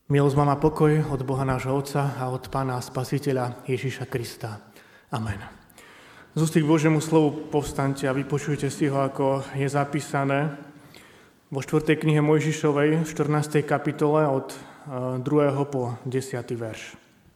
Milosť vám a pokoj od Boha nášho Otca a od Pána a Spasiteľa Ježiša Krista. Amen. Z ústy k Božiemu slovu povstaňte a vypočujte si ho, ako je zapísané vo 4. knihe Mojžišovej, v 14. kapitole od 2. po 10. verš.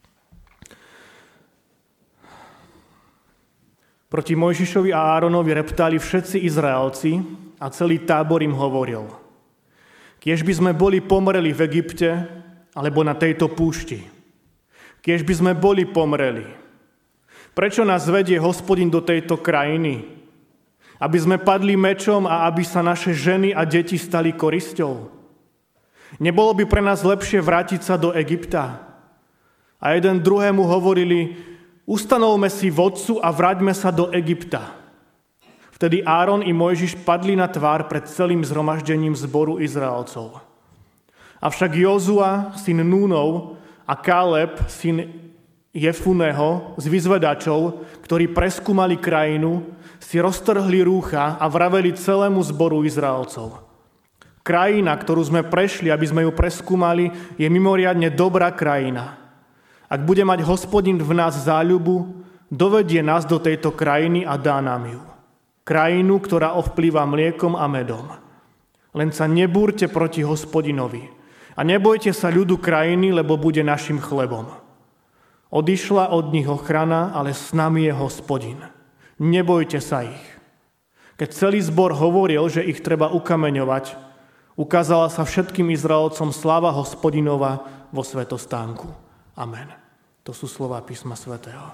Proti Mojžišovi a Áronovi reptali všetci Izraelci a celý tábor im hovoril: Kiež by sme boli pomreli v Egypte, alebo na tejto púšti. Kiež by sme boli pomreli. Prečo nás vedie Hospodin do tejto krajiny? Aby sme padli mečom a aby sa naše ženy a deti stali korisťou? Nebolo by pre nás lepšie vrátiť sa do Egypta? A jeden druhému hovorili: Ustanovme si vodcu a vráťme sa do Egypta. Vtedy Áron i Mojžiš padli na tvár pred celým zhromaždením zboru Izraelcov. Avšak Jozua, syn Núnov, a Káleb, syn Jefuného, z vyzvedačov, ktorí preskúmali krajinu, si roztrhli rúcha a vraveli celému zboru Izraelcov: Krajina, ktorú sme prešli, aby sme ju preskúmali, je mimoriadne dobrá krajina. Ak bude mať Hospodin v nás záľubu, dovedie nás do tejto krajiny a dá nám ju. Krajinu, ktorá ovplýva mliekom a medom. Len sa nebúrte proti Hospodinovi. A nebojte sa ľudu krajiny, lebo bude našim chlebom. Odišla od nich ochrana, ale s nami je Hospodin. Nebojte sa ich. Keď celý zbor hovoril, že ich treba ukameňovať, ukázala sa všetkým Izraelcom sláva Hospodinova vo svätostánku. Amen. To sú slová písma svätého.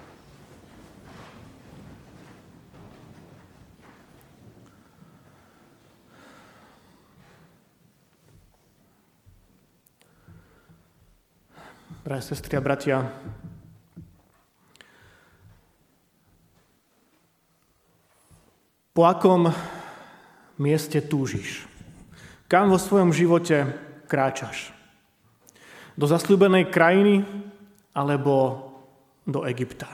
Drahé sestry a bratia, po akom mieste túžiš? Kam vo svojom živote kráčaš? Do zasľúbenej krajiny alebo do Egypta?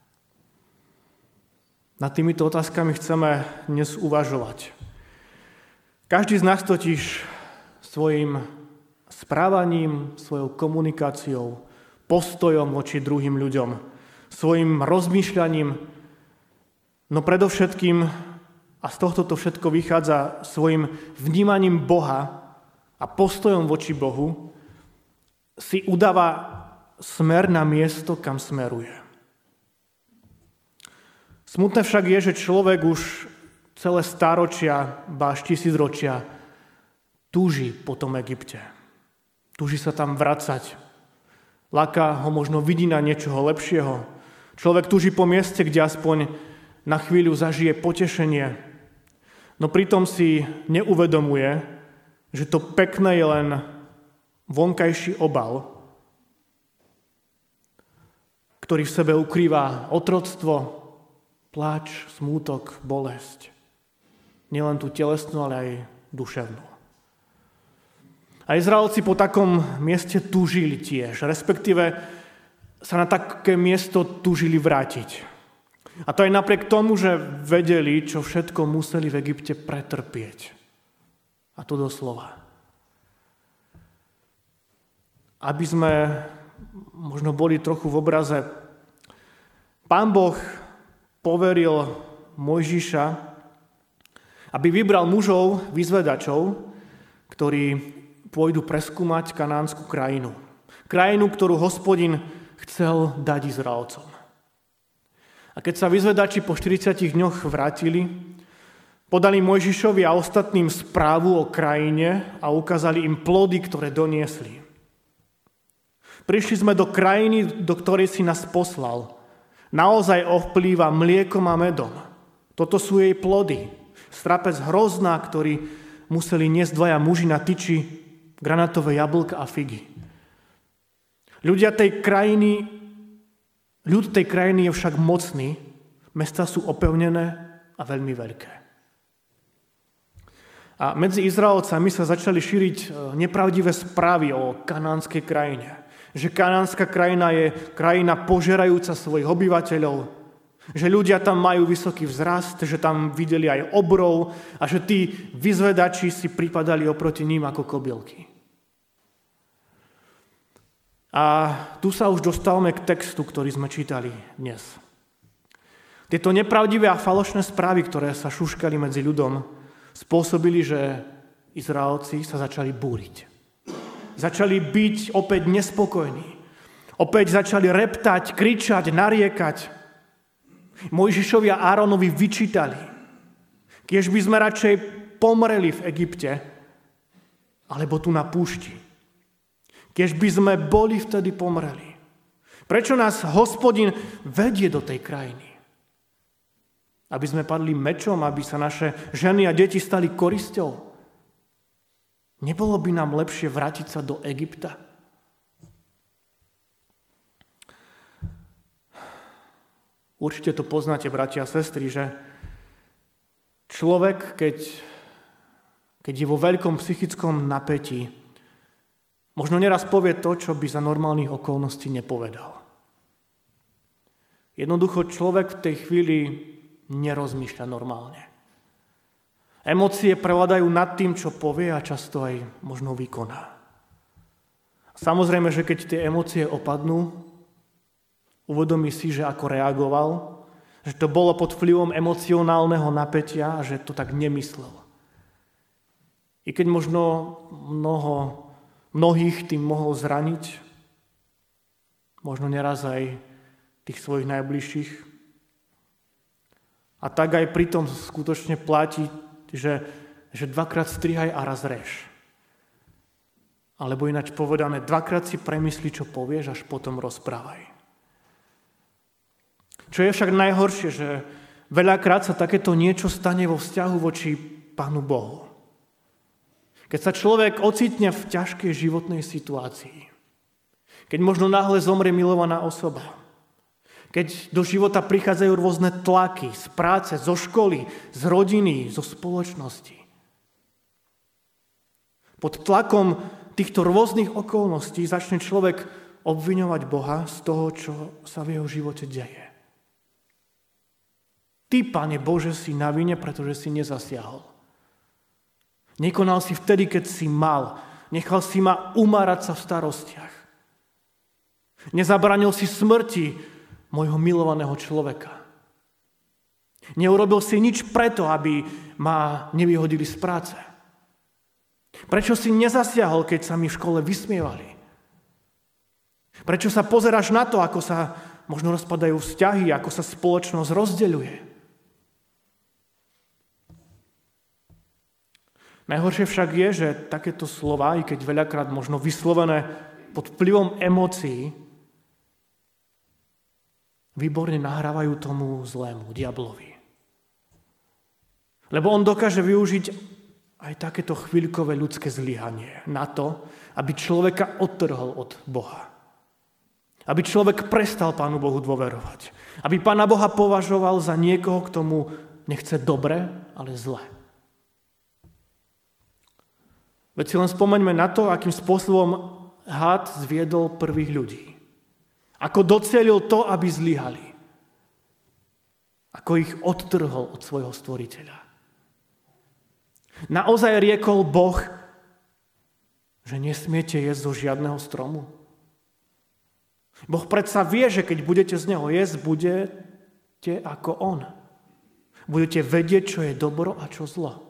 Nad týmito otázkami chceme dnes uvažovať. Každý z nás totiž svojim správaním, svojou komunikáciou, postojom voči druhým ľuďom, svojim rozmýšľaním, no predovšetkým, a z tohto to všetko vychádza, svojim vnímaním Boha a postojom voči Bohu, si udáva smer na miesto, kam smeruje. Smutné však je, že človek už celé stáročia, ba až tisícročia túži po tom Egypte. Túži sa tam vracať. Láka ho možno vidina niečoho lepšieho. Človek túži po mieste, kde aspoň na chvíľu zažije potešenie. No pritom si neuvedomuje, že to pekné je len vonkajší obal, ktorý v sebe ukrýva otroctvo, pláč, smútok, bolesť. Nielen tú telesnú, ale aj duševnú. A Izraelci po takom mieste túžili tiež, respektíve sa na také miesto túžili vrátiť. A to aj napriek tomu, že vedeli, čo všetko museli v Egypte pretrpieť. A to doslova. Aby sme možno boli trochu v obraze, Pán Boh poveril Mojžiša, aby vybral mužov, vyzvedačov, ktorí pôjdu preskúmať kanánsku krajinu. Krajinu, ktorú Hospodin chcel dať Izraelcom. A keď sa vyzvedači po 40 dňoch vrátili, podali Mojžišovi a ostatným správu o krajine a ukázali im plody, ktoré doniesli. Prišli sme do krajiny, do ktorej si nás poslal. Naozaj ovplýva mliekom a medom. Toto sú jej plody. Strapec hrozná, ktorý museli niesť dvaja muži na tyči, granátové jablka a figy. Ľud tej krajiny je však mocný, mestá sú opevnené a veľmi veľké. A medzi Izraelcami sa začali šíriť nepravdivé správy o kanánskej krajine. Že kanánska krajina je krajina požerajúca svojich obyvateľov, že ľudia tam majú vysoký vzrast, že tam videli aj obrov a že tí vyzvedači si pripadali oproti ním ako kobylky. A tu sa už dostávame k textu, ktorý sme čítali dnes. Tieto nepravdivé a falošné správy, ktoré sa šuškali medzi ľudom, spôsobili, že Izraelci sa začali búriť. Začali byť opäť nespokojní. Opäť začali reptať, kričať, nariekať. Mojžišovi a Áronovi vyčítali. Kiež by sme radšej pomreli v Egypte, alebo tu na púšti. Kiež by sme boli vtedy pomreli. Prečo nás Hospodin vedie do tej krajiny? Aby sme padli mečom, aby sa naše ženy a deti stali korisťou? Nebolo by nám lepšie vrátiť sa do Egypta? Určite to poznáte, bratia a sestry, že človek, keď je vo veľkom psychickom napätí, možno neraz povie to, čo by za normálnych okolností nepovedal. Jednoducho človek v tej chvíli nerozmýšľa normálne. Emócie prevládajú nad tým, čo povie a často aj možno vykoná. Samozrejme, že keď tie emócie opadnú, uvedomí si, že ako reagoval, že to bolo pod vplyvom emocionálneho napätia a že to tak nemyslel. I keď možno mnohých tým mohol zraniť, možno neraz aj tých svojich najbližších. A tak aj pritom skutočne platí, že dvakrát strihaj a raz rež. Alebo ináč povedané, dvakrát si premysli, čo povieš, až potom rozprávaj. Čo je však najhoršie, že veľakrát sa takéto niečo stane vo vzťahu voči Pánu Bohu. Keď sa človek ocitne v ťažkej životnej situácii, keď možno náhle zomrie milovaná osoba, keď do života prichádzajú rôzne tlaky z práce, zo školy, z rodiny, zo spoločnosti. Pod tlakom týchto rôznych okolností začne človek obviňovať Boha z toho, čo sa v jeho živote deje. Ty, Pane Bože, si na vine, pretože si nezasiahol. Nekonal si vtedy, keď si mal. Nechal si ma umárať sa v starostiach. Nezabránil si smrti môjho milovaného človeka. Neurobil si nič preto, aby ma nevyhodili z práce. Prečo si nezasiahol, keď sa mi v škole vysmievali? Prečo sa pozeráš na to, ako sa možno rozpadajú vzťahy, ako sa spoločnosť rozdeľuje? Najhoršie však je, že takéto slová, i keď veľakrát možno vyslovené pod vplyvom emócií, výborne nahrávajú tomu zlému, diablovi. Lebo on dokáže využiť aj takéto chvíľkové ľudské zlyhanie na to, aby človeka odtrhol od Boha. Aby človek prestal Pánu Bohu dôverovať. Aby Pána Boha považoval za niekoho, kto mu nechce dobre, ale zle. Veď si len spomeňme na to, akým spôsobom had zviedol prvých ľudí. Ako docielil to, aby zlyhali. Ako ich odtrhol od svojho stvoriteľa. Naozaj riekol Boh, že nesmiete jesť zo žiadneho stromu. Boh predsa vie, že keď budete z neho jesť, budete ako on. Budete vedieť, čo je dobro a čo zlo.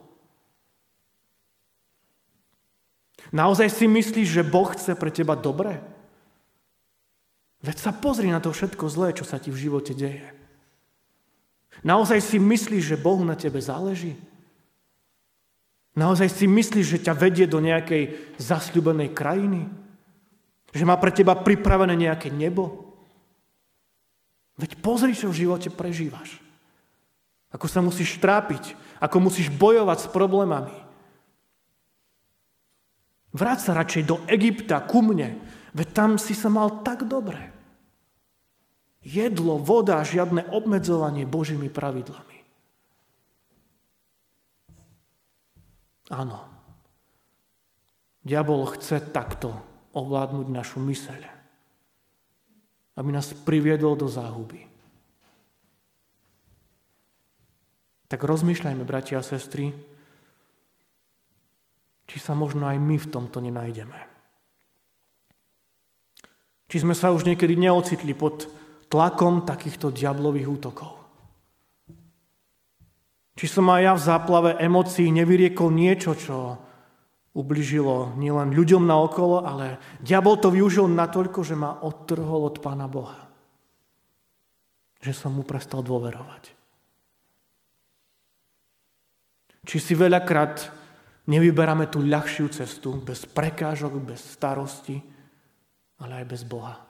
Naozaj si myslíš, že Boh chce pre teba dobre? Veď sa pozri na to všetko zlé, čo sa ti v živote deje. Naozaj si myslíš, že Bohu na tebe záleží? Naozaj si myslíš, že ťa vedie do nejakej zasľúbenej krajiny? Že má pre teba pripravené nejaké nebo? Veď pozri, čo v živote prežívaš. Ako sa musíš trápiť, ako musíš bojovať s problémami. Vráť sa radšej do Egypta, ku mne, veď tam si sa mal tak dobre. Jedlo, voda, žiadne obmedzovanie Božími pravidlami. Áno, diabol chce takto ovládnuť našu myseľ, aby nás priviedol do záhuby. Tak rozmýšľajme, bratia a sestry, či sa možno aj my v tomto nenájdeme. Či sme sa už niekedy neocitli pod tlakom takýchto diablových útokov. Či som aj ja v záplave emócií nevyriekol niečo, čo ubližilo nielen ľuďom naokolo, ale diabol to využil natoľko, že ma odtrhol od Pána Boha. Že som mu prestal dôverovať. Či si veľakrát nevyberáme tú ľahšiu cestu, bez prekážok, bez starosti, ale aj bez Boha.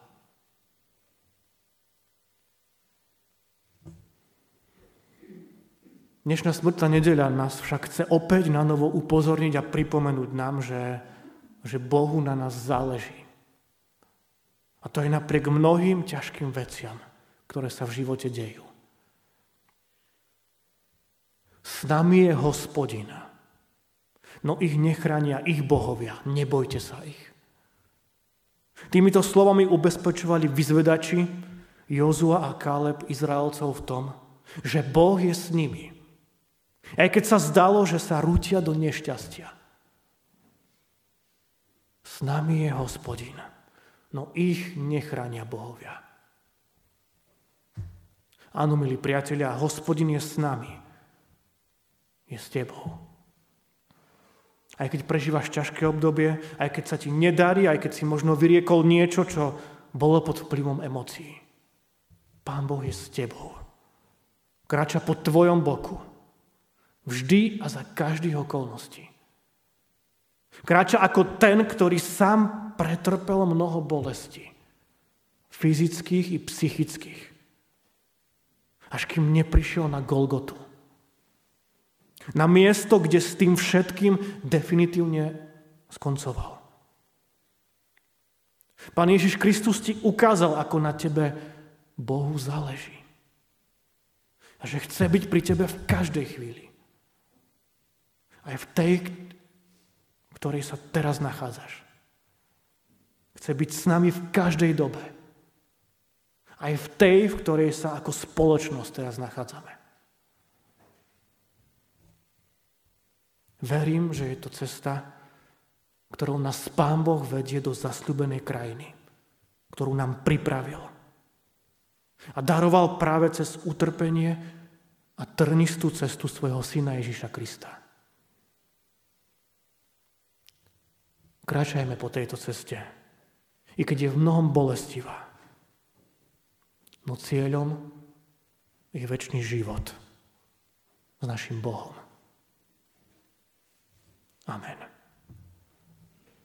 Dnešná smrtná nedeľa nás však chce opäť na novo upozorniť a pripomenúť nám, že Bohu na nás záleží. A to je napriek mnohým ťažkým veciam, ktoré sa v živote dejú. S nami je Hospodin, no ich nechránia ich bohovia, nebojte sa ich. Týmito slovami ubezpečovali vyzvedači Jozua a Káleb Izraelcov v tom, že Boh je s nimi. Aj keď sa zdalo, že sa rútia do nešťastia. S nami je Hospodin, no ich nechránia bohovia. Áno, milí priatelia, Hospodin je s nami. Je s tebou. Aj keď prežívaš ťažké obdobie, aj keď sa ti nedarí, aj keď si možno vyriekol niečo, čo bolo pod vplyvom emócií. Pán Boh je s tebou. Kráča po tvojom boku. Vždy a za každých okolností. Kráča ako ten, ktorý sám pretrpel mnoho bolestí. Fyzických i psychických. Až kým neprišiel na Golgotu. Na miesto, kde s tým všetkým definitívne skoncoval. Pán Ježiš Kristus ti ukázal, ako na tebe Bohu záleží. A že chce byť pri tebe v každej chvíli. Aj v tej, v ktorej sa teraz nachádzaš. Chce byť s nami v každej dobe. Aj v tej, v ktorej sa ako spoločnosť teraz nachádzame. Verím, že je to cesta, ktorou nás Pán Boh vedie do zasľúbenej krajiny, ktorú nám pripravil. A daroval práve cez utrpenie a trnistú cestu svojho Syna Ježiša Krista. Kráčajme po tejto ceste, i keď je v mnohom bolestivá. No cieľom je večný život s našim Bohom. Amen.